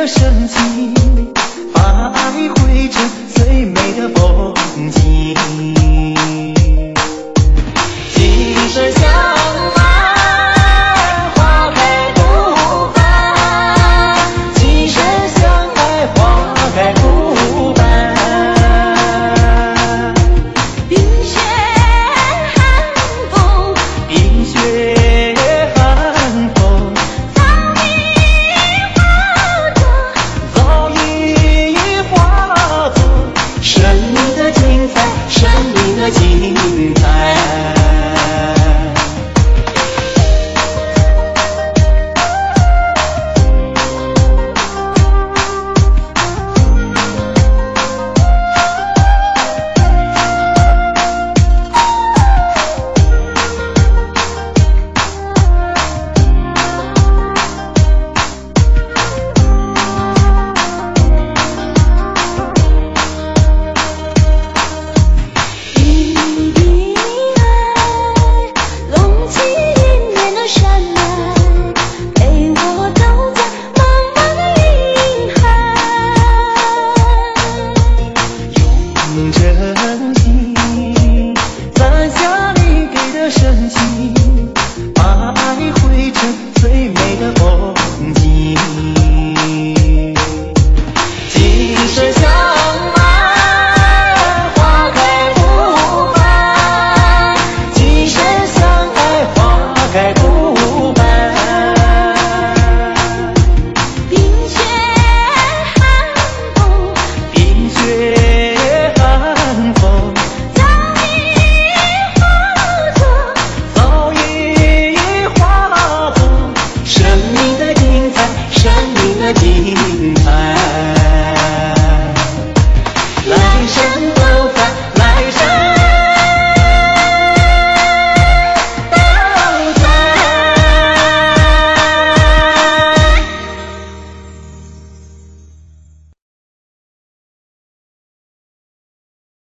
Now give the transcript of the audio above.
深情，把爱绘成最美的风景。今生相爱，花开不败。今生相爱，花开不败。 冰雪寒风， 冰雪寒风，早已化作生命的精彩，生命的精彩。真情，攒下你给的深情，把爱绘成最美的风景。今生相爱，花开不败。今生相爱，花开不败。 冰雪寒风， 冰雪寒风，早已化作生命的精彩，生命的精彩。